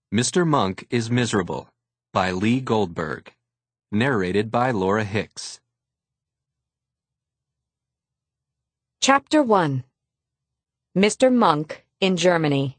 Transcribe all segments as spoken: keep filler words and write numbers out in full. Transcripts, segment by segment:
Mister Monk is Miserable by Lee Goldberg. Narrated by Laura Hicks. Chapter one. Mister Monk in Germany.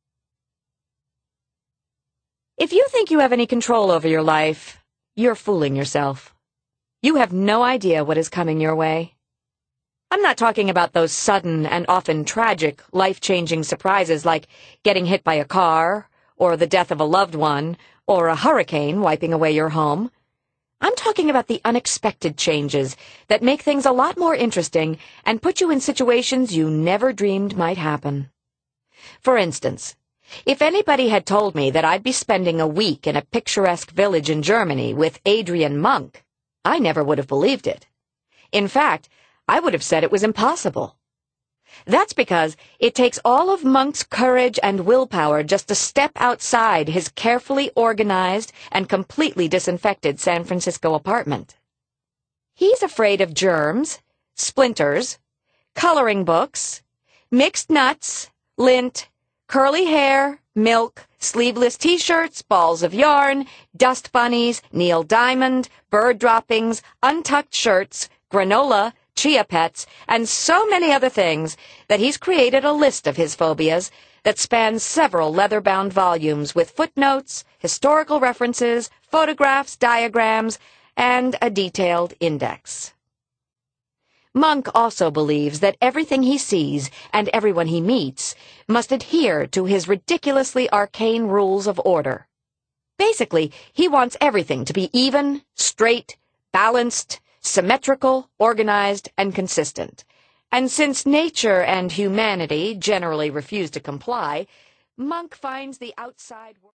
If you think you have any control over your life, you're fooling yourself. You have no idea what is coming your way. I'm not talking about those sudden and often tragic, life-changing surprises like getting hit by a car, or the death of a loved one, or a hurricane wiping away your home. I'm talking about the unexpected changes that make things a lot more interesting and put you in situations you never dreamed might happen. For instance, if anybody had told me that I'd be spending a week in a picturesque village in Germany with Adrian Monk, I never would have believed it. In fact, I would have said it was impossible. That's because it takes all of Monk's courage and willpower just to step outside his carefully organized and completely disinfected San Francisco apartment. He's afraid of germs, splinters, coloring books, mixed nuts, lint, curly hair, milk, sleeveless t-shirts, balls of yarn, dust bunnies, Neil Diamond, bird droppings, untucked shirts, granola, chia pets, and so many other things that he's created a list of his phobias that spans several leather-bound volumes with footnotes, historical references, photographs, diagrams, and a detailed index. Monk also believes that everything he sees and everyone he meets must adhere to his ridiculously arcane rules of order. Basically, he wants everything to be even, straight, balanced, symmetrical, organized, and consistent. And since nature and humanity generally refuse to comply, Monk finds the outside world